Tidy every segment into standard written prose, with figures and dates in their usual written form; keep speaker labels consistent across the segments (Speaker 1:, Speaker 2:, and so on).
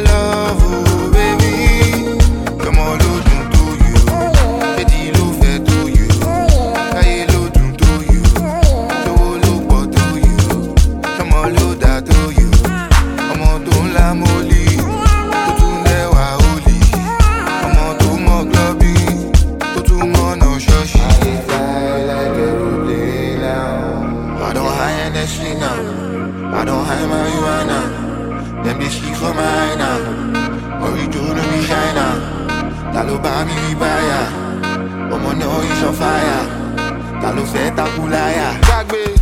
Speaker 1: love, oh baby. Come on, load to you. Petit lou fait to you. Kaye load to you. To look what to you. Come on, load that to you. Come on, don't la molly. To tu newa holy. Come on, to more clubby. To tu more no shoshi. I fly like a aeroplane now. I don't hide Nestle now. I don't hide marijuana. Them they sleep for mine now. Or you do no be shy now. Talo ba mi mi baya. Omo no is on fire. Talo fe takulaya. Jagbe.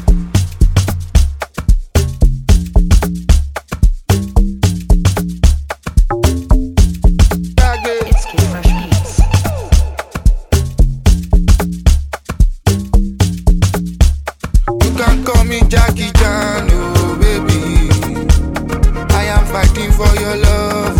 Speaker 2: It's Kid Fresh Beats.
Speaker 1: You can call me Jackie Chan, oh baby. I am fighting for your love.